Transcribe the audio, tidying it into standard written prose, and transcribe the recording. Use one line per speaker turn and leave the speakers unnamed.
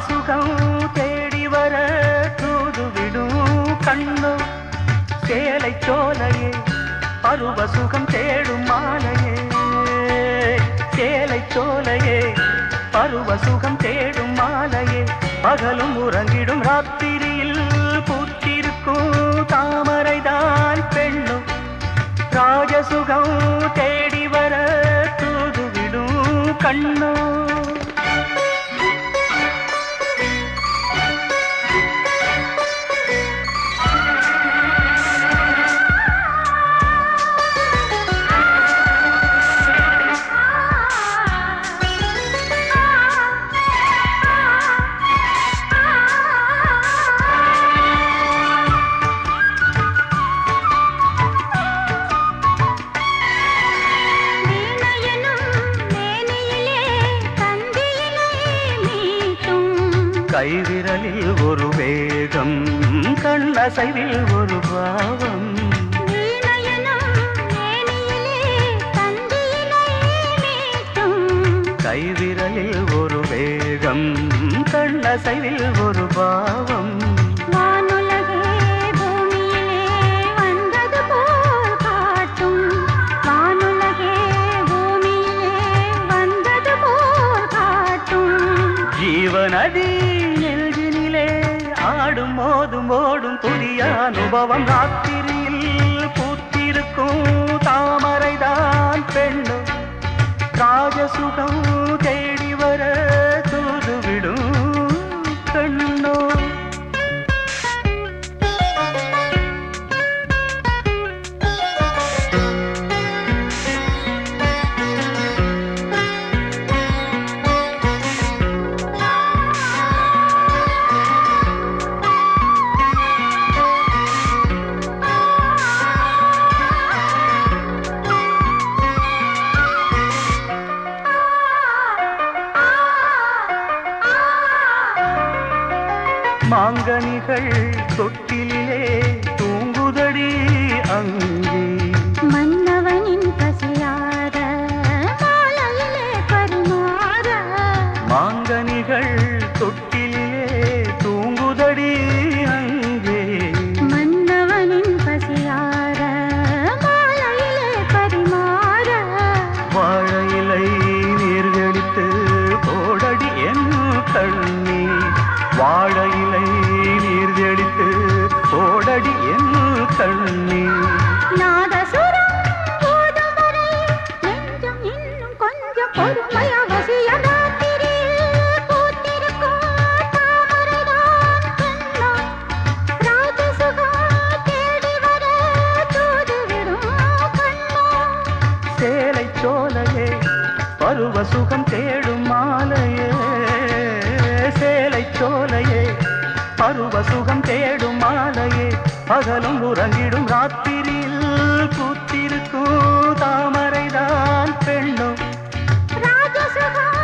ராஜசுகம் தேடி வர தூதுவிடும் கண்ணோ சேலை சோலையே பருவ சுகம் தேடும் மாலையே சேலை சோலையே பருவ சுகம் தேடும் மாலையே பகலும் உறங்கிடும் ராத்திரியில் பூத்திருக்கும் தாமரைதான் பெண்ணும் ராஜசுகம் தேடி வர தூதுவிடும் கண்ணோ கைவிரலில் ஒரு வேகம் கண்ணசைவில் ஒரு பாவம் கைவிரலில் ஒரு வேகம் கண்ணசைவில் ஒரு பாவம் ஜீவநதி நெஞ்சினிலே ஆடும் மோதும் ஓடும் புதிய அனுபவம் ராத்திரியில் பூத்திருக்கும் தாமரைதான் பெண்ணு ராஜசுகம் தேடி வர தூதுவிடும் கண்ணோ மாங்கனிகள் தொட்டிலே தூங்குதடி அங்கே
மன்னவனின் பசியார மாலையிலே பரிமாற
மாங்கனிகள் தொட்டிலே தூங்குதடி அங்கே
மன்னவனின் பசியார மாலையிலே பரிமாற
வாழையிலை நீர்கடித்து போடடி என் கண்ணி வாழையிலை நீர் தெளித்து போடடி என் கண்ணி
நாதசுரம் போதும் வரை நெஞ்சம் இன்னும் கொஞ்சம் பொறுமை அவசியம் ராத்திரியில் பூத்திருக்கும் தாமரைதான் கண்ணா ராஜசுகம் தேடி வர தூதுவிடும் கண்ணா
சேலை சோலையே பருவ சுகம் தேடும் மாலையே சேலை சோலையே பருவ சுகம் தேடும் மாலையே பகலும் உறங்கிடும் ராத்திரியில் பூத்திருக்கும் தாமரைதான் பெண்ணும்
ராஜசுகம்